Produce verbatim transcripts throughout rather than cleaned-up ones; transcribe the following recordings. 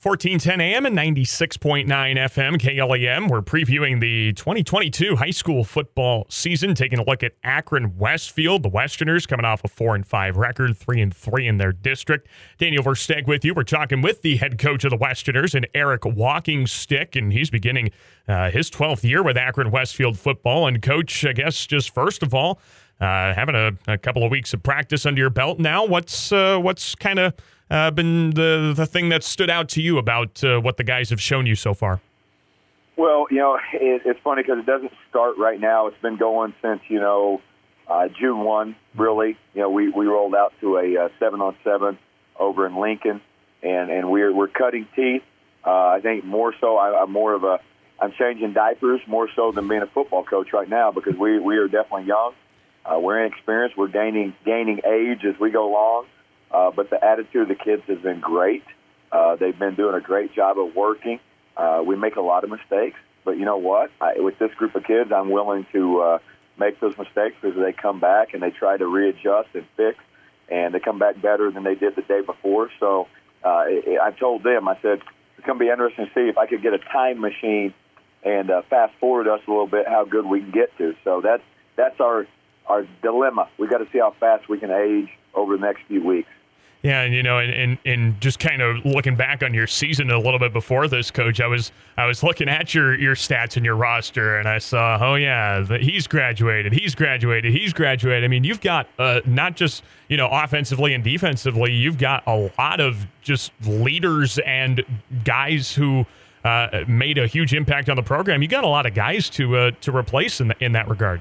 fourteen ten A M and ninety-six point nine F M K L A M. We're previewing the twenty twenty-two high school football season, taking a look at Akron Westfield. The Westerners coming off a four and five record, three and three in their district. Daniel Versteeg with you. We're talking with the head coach of the Westerners, and Eric Walkingstick, and he's beginning uh, his twelfth year with Akron Westfield football. And coach, I guess just first of all, uh, having a, a couple of weeks of practice under your belt now, what's uh, what's kind of Uh, been the the thing that stood out to you about uh, what the guys have shown you so far? Well, you know, it, it's funny because it doesn't start right now. It's been going since, you know, uh, June first, really. You know, we, we rolled out to a uh, seven on seven over in Lincoln, and, and we're we're cutting teeth. Uh, I think more so I, I'm more of a – I'm changing diapers more so than being a football coach right now because we, we are definitely young. Uh, we're inexperienced. We're gaining gaining age as we go along. Uh, but the attitude of the kids has been great. Uh, they've been doing a great job of working. Uh, we make a lot of mistakes, but you know what? I, with this group of kids, I'm willing to uh, make those mistakes because they come back and they try to readjust and fix, and they come back better than they did the day before. So uh, I told them, I said, it's going to be interesting to see if I could get a time machine and uh, fast forward us a little bit how good we can get to. So that's that's our our dilemma. We got to see how fast we can age over the next few weeks. Yeah, and you know, and, and, and just kind of looking back on your season a little bit before this, Coach, I was I was looking at your, your stats and your roster, and I saw, oh yeah, the, he's graduated, he's graduated, he's graduated. I mean, you've got uh, not just you know offensively and defensively, you've got a lot of just leaders and guys who uh, made a huge impact on the program. You got a lot of guys to uh, to replace in the, in that regard.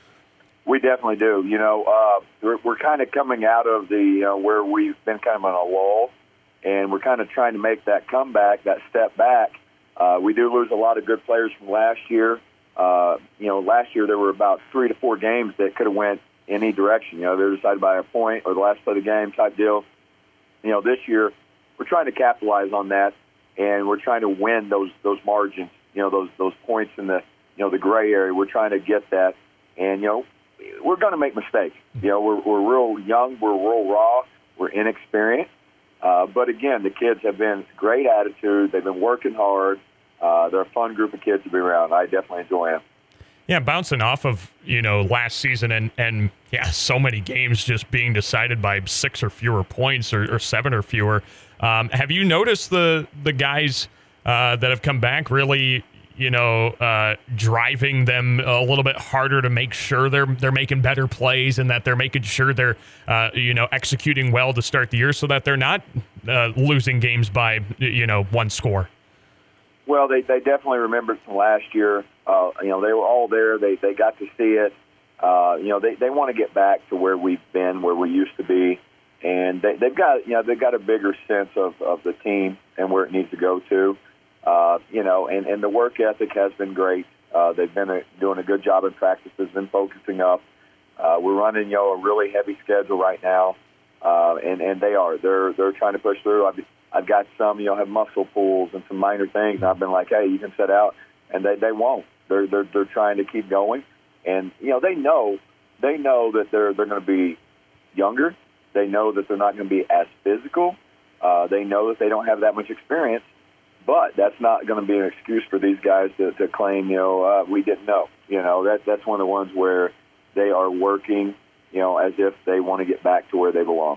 We definitely do. You know, uh, we're, we're kind of coming out of the you know, where we've been kind of on a lull, and we're kind of trying to make that comeback, that step back. Uh, we do lose a lot of good players from last year. Uh, you know, last year there were about three to four games that could have went any direction. You know, they were decided by a point or the last play of the game type deal. You know, this year we're trying to capitalize on that, and we're trying to win those those margins. You know, those those points in the you know the gray area. We're trying to get that, and you know. We're going to make mistakes. You know, we're, we're real young, we're real raw, we're inexperienced. Uh, but again, the kids have been great attitude. They've been working hard. Uh, they're a fun group of kids to be around. I definitely enjoy them. Yeah, bouncing off of, you know, last season and, and yeah, so many games just being decided by six or fewer points or, or seven or fewer. Um, have you noticed the, the guys uh, that have come back really – you know, uh, driving them a little bit harder to make sure they're they're making better plays and that they're making sure they're, uh, you know, executing well to start the year so that they're not uh, losing games by, you know, one score? Well, they, they definitely remembered from last year. Uh, you know, they were all there. They they got to see it. Uh, you know, they, they want to get back to where we've been, where we used to be. And they, they've got, you know, they've got a bigger sense of, of the team and where it needs to go to. Uh, you know, and, and the work ethic has been great. Uh, they've been a, doing a good job in practices, been focusing up. Uh, we're running, you know, a really heavy schedule right now, uh, and, and they are. They're they're trying to push through. I've, I've got some, you know, have muscle pulls and some minor things, and I've been like, hey, you can sit out, and they, they won't. They're they're they're trying to keep going, and you know, they know they know that they're they're going to be younger. They know that they're not going to be as physical. Uh, they know that they don't have that much experience. But that's not going to be an excuse for these guys to, to claim, you know, uh, we didn't know. You know, that that's one of the ones where they are working, you know, as if they want to get back to where they belong.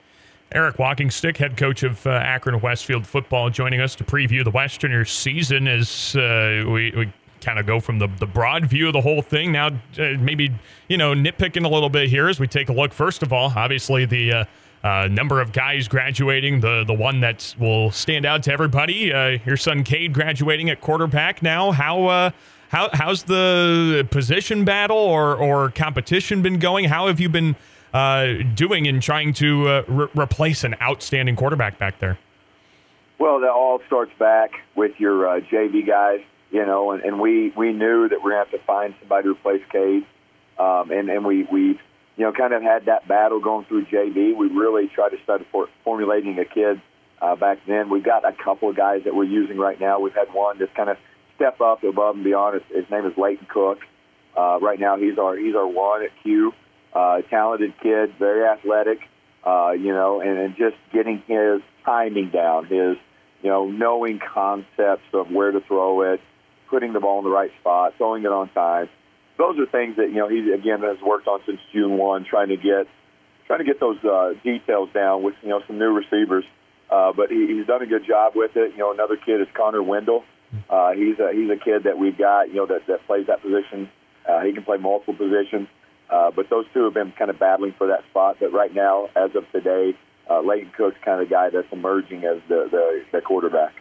Eric Walkingstick, head coach of uh, Akron Westfield football, joining us to preview the Westerners season as uh, we, we kind of go from the, the broad view of the whole thing. Now, uh, maybe, you know, nitpicking a little bit here as we take a look. First of all, obviously the uh, Uh, number of guys graduating, the the one that will stand out to everybody. Uh, your son Cade graduating at quarterback now. How uh, how how's the position battle or or competition been going? How have you been uh, doing in trying to uh, re- replace an outstanding quarterback back there? Well, that all starts back with your uh, J V guys, you know, and, and we, we knew that we're going to have to find somebody to replace Cade, um, and and we we. You know, kind of had that battle going through J V. We really tried to start for, formulating a kid uh, back then. We've got a couple of guys that we're using right now. We've had one just kind of step up above and beyond. His, his name is Leighton Cook. Uh, right now, he's our he's our one at Q. Uh, talented kid, very athletic. Uh, you know, and, and just getting his timing down, his you know, knowing concepts of where to throw it, putting the ball in the right spot, throwing it on time. Those are things that, you know, he, again, has worked on since June first, trying to get trying to get those uh, details down with, you know, some new receivers. Uh, but he, he's done a good job with it. You know, another kid is Connor Wendell. Uh, he's a he's a kid that we've got, you know, that, that plays that position. Uh, he can play multiple positions. Uh, but those two have been kind of battling for that spot. But right now, as of today, uh, Leighton Cook's kind of guy that's emerging as the, the, the quarterback.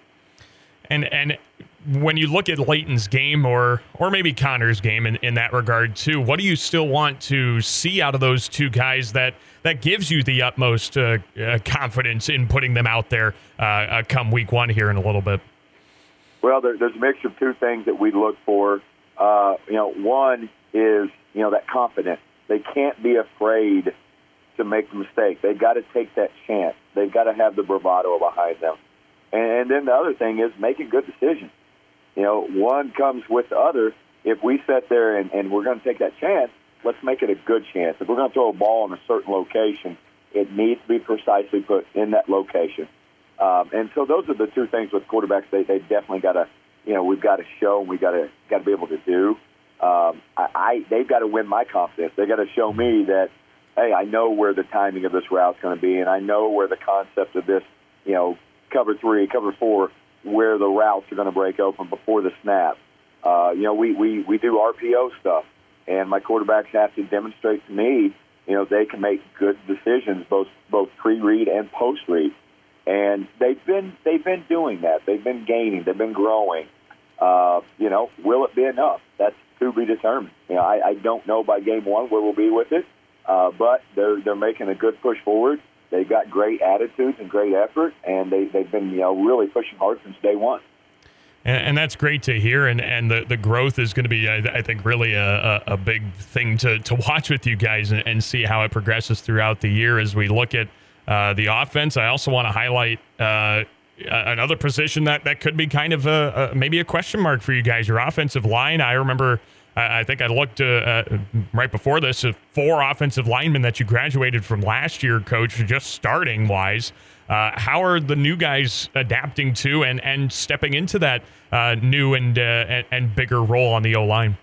And and when you look at Leighton's game, or or maybe Connor's game in, in that regard too, what do you still want to see out of those two guys that, that gives you the utmost uh, uh, confidence in putting them out there uh, uh, come week one here in a little bit? Well, there, there's a mixture of two things that we look for. Uh, you know, one is, you know, that confidence. They can't be afraid to make the mistake. They've got to take that chance. They've got to have the bravado behind them. And then the other thing is making good decisions. You know, one comes with the other. If we sit there and, and we're going to take that chance, let's make it a good chance. If we're going to throw a ball in a certain location, it needs to be precisely put in that location. Um, and so those are the two things with quarterbacks. They they definitely got to, you know, we've got to show and we got to got to be able to do. Um, I, I they've got to win my confidence. They got to show me that, hey, I know where the timing of this route's going to be, and I know where the concept of this, you know, cover three, cover four, where the routes are going to break open before the snap. Uh, you know, we, we, we do R P O stuff, and my quarterbacks have to demonstrate to me, you know, they can make good decisions, both both pre-read and post-read. And they've been they've been doing that. They've been gaining. They've been growing. Uh, you know, will it be enough? That's to be determined. You know, I, I don't know by game one where we'll be with it, uh, but they're they're making a good push forward. They've got great attitudes and great effort, and they, they've been, you know, really pushing hard since day one. And, and that's great to hear, and, and the, the growth is going to be, I, I think, really a, a, a big thing to, to watch with you guys and, and see how it progresses throughout the year as we look at uh, the offense. I also want to highlight uh, another position that, that could be kind of a, a maybe a question mark for you guys, your offensive line. I remember I think I looked uh, uh, right before this at four offensive linemen that you graduated from last year, Coach, just starting wise. Uh, how are the new guys adapting to and, and stepping into that uh, new and, uh, and and bigger role on the O-line?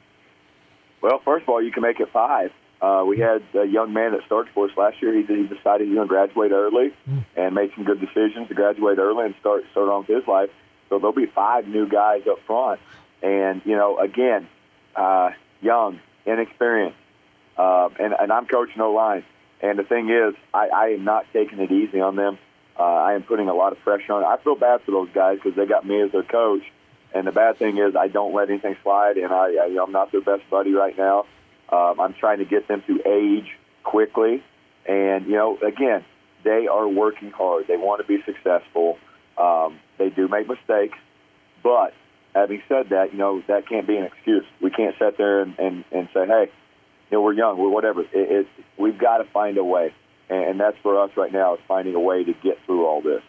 Well, first of all, you can make it five. Uh, we had a young man that started for us last year. He, he decided he was going to graduate early mm. and made some good decisions to graduate early and start start on with his life. So there'll be five new guys up front. And, you know, again, Uh, young, inexperienced, uh, and, and I'm coaching O-line. And the thing is, I, I am not taking it easy on them. Uh, I am putting a lot of pressure on. I feel bad for those guys because they got me as their coach. And the bad thing is, I don't let anything slide, and I, I, I'm not their best buddy right now. Um, I'm trying to get them to age quickly. And, you know, again, they are working hard. They want to be successful. Um, they do make mistakes, but having said that, you know, that can't be an excuse. We can't sit there and, and, and say, hey, you know, we're young, we're whatever. It, it, we've got to find a way. And, and that's for us right now, is finding a way to get through all this.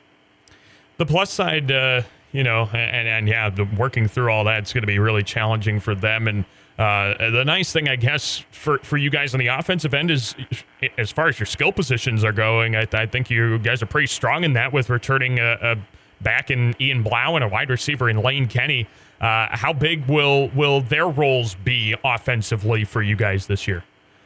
The plus side, uh, you know, and, and yeah, the working through all that is going to be really challenging for them. And uh, the nice thing, I guess, for, for you guys on the offensive end is, as far as your skill positions are going, I, I think you guys are pretty strong in that with returning a, a back in Ian Blau and a wide receiver in Lane Kenny. Uh, how big will will their roles be offensively for you guys this year?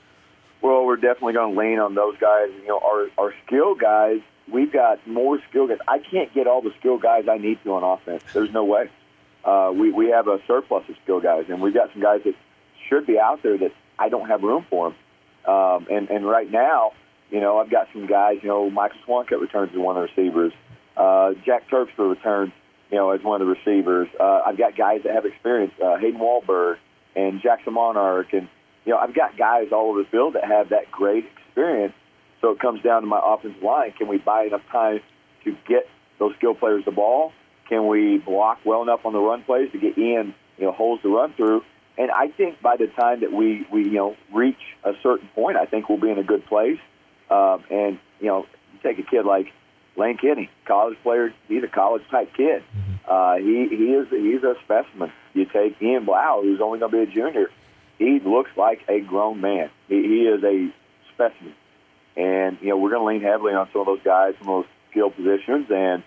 Well, we're definitely going to lean on those guys. You know, our our skill guys, we've got more skill guys. I can't get all the skill guys I need to on offense. There's no way. Uh, we, we have a surplus of skill guys, and we've got some guys that should be out there that I don't have room for them. Um, and, and right now, you know, I've got some guys, you know, Michael Swancutt returns as one of the receivers. Uh, Jack Terpstra returns, you know, as one of the receivers. Uh, I've got guys that have experience, uh, Hayden Wahlberg and Jackson Monarch. And, you know, I've got guys all over the field that have that great experience. So it comes down to my offensive line. Can we buy enough time to get those skill players the ball? Can we block well enough on the run plays to get Ian, you know, holes to run through? And I think by the time that we, we you know, reach a certain point, I think we'll be in a good place. Um, and, you know, you take a kid like Lane Kenny, college player, he's a college-type kid. Uh, he he is he's a specimen. You take Ian Blau, who's only going to be a junior. He looks like a grown man. He, he is a specimen. And, you know, we're going to lean heavily on some of those guys, some of those skill positions. And,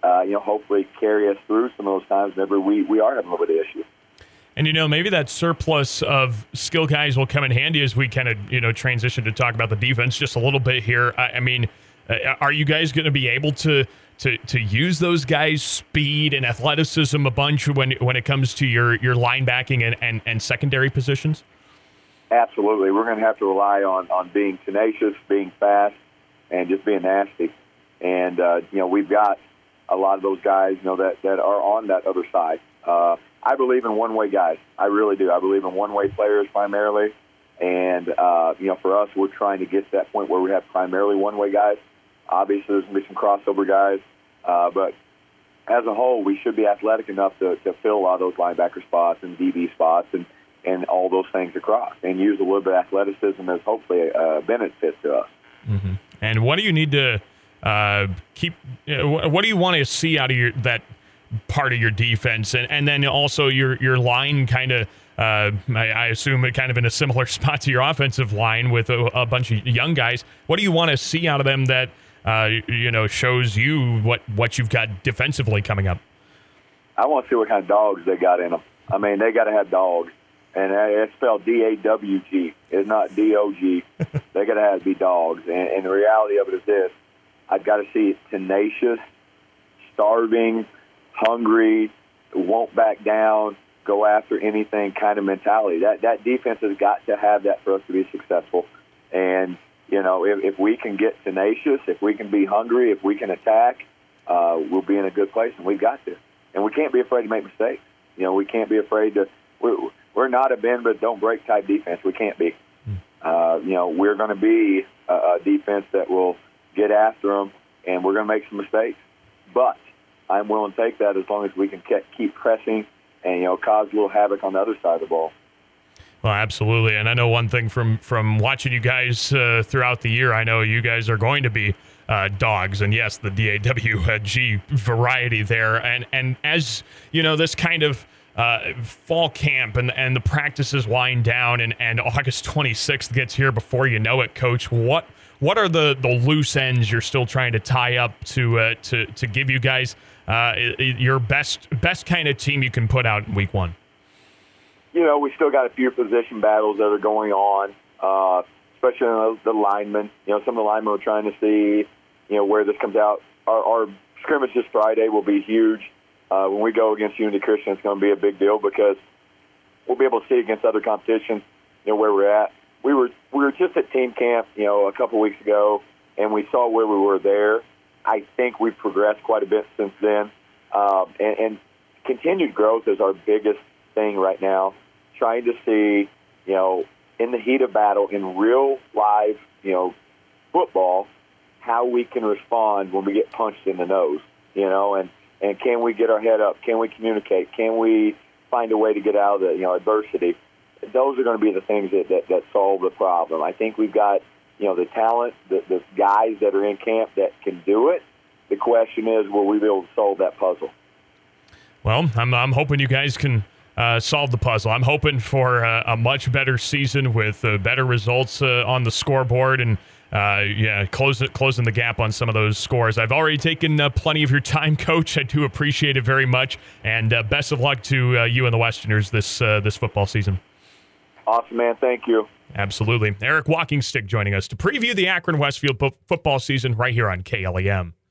uh, you know, hopefully carry us through some of those times whenever we, we are having a little bit of issue. And, you know, maybe that surplus of skill guys will come in handy as we kind of, you know, transition to talk about the defense just a little bit here. I, I mean, uh, are you guys going to be able to, to to use those guys' speed and athleticism a bunch when when it comes to your, your linebacking and, and, and secondary positions? Absolutely. We're going to have to rely on, on being tenacious, being fast, and just being nasty. And, uh, you know, we've got a lot of those guys, you know, that, that are on that other side. Uh, I believe in one-way guys. I really do. I believe in one-way players primarily. And, uh, you know, for us, we're trying to get to that point where we have primarily one-way guys. Obviously, there's going to be some crossover guys. Uh, but as a whole, we should be athletic enough to, to fill a lot of those linebacker spots and D B spots and, and all those things across and use a little bit of athleticism as hopefully a benefit to us. Mm-hmm. And what do you need to uh, keep you know, – what do you want to see out of your that – part of your defense, and and then also your your line kind of uh, I, I assume it kind of in a similar spot to your offensive line with a, a bunch of young guys. What do you want to see out of them that uh, you know shows you what what you've got defensively coming up? I want to see what kind of dogs they got in them. I mean, they got to have dogs, and it's spelled D A W G. It's not D O G. They got to have to be dogs, and, and the reality of it is this: I've got to see tenacious, starving, hungry, won't back down, go after anything kind of mentality. That that defense has got to have that for us to be successful. And, you know, if, if we can get tenacious, if we can be hungry, if we can attack, uh, we'll be in a good place, and we've got to. And we can't be afraid to make mistakes. You know, we can't be afraid to we're, – we're not a bend but don't break type defense. We can't be. Uh, you know, we're going to be a, a defense that will get after them, and we're going to make some mistakes. But I'm willing to take that as long as we can keep pressing and, you know, cause a little havoc on the other side of the ball. Well, absolutely. And I know one thing from, from watching you guys uh, throughout the year, I know you guys are going to be uh, dogs. And, yes, the D A W G variety there. And, and as, you know, this kind of uh, fall camp and, and the practices wind down and, and August twenty-sixth gets here before you know it, Coach, what what are the, the loose ends you're still trying to tie up to uh, to, to give you guys uh, your best best kind of team you can put out in week one? You know, we still got a few position battles that are going on, uh, especially the, the linemen. You know, some of the linemen are trying to see, you know, where this comes out. Our, our scrimmage this Friday will be huge. Uh, when we go against Unity Christian, it's going to be a big deal because we'll be able to see against other competition, you know, where we're at. We were we were just at team camp, you know, a couple weeks ago, and we saw where we were there. I think we've progressed quite a bit since then, um, and, and continued growth is our biggest thing right now. Trying to see, you know, in the heat of battle, in real live, you know, football, how we can respond when we get punched in the nose, you know, and, and can we get our head up? Can we communicate? Can we find a way to get out of the, you know, adversity? Those are going to be the things that, that, that solve the problem. I think we've got, you know, the talent, the, the guys that are in camp that can do it. The question is, will we be able to solve that puzzle? Well, I'm I'm hoping you guys can uh, solve the puzzle. I'm hoping for a, a much better season with uh, better results uh, on the scoreboard and uh, yeah, closing closing the gap on some of those scores. I've already taken uh, plenty of your time, Coach. I do appreciate it very much, and uh, best of luck to uh, you and the Westerners this uh, this football season. Awesome, man. Thank you. Absolutely. Eric Walkingstick joining us to preview the Akron Westfield po- football season right here on K L E M.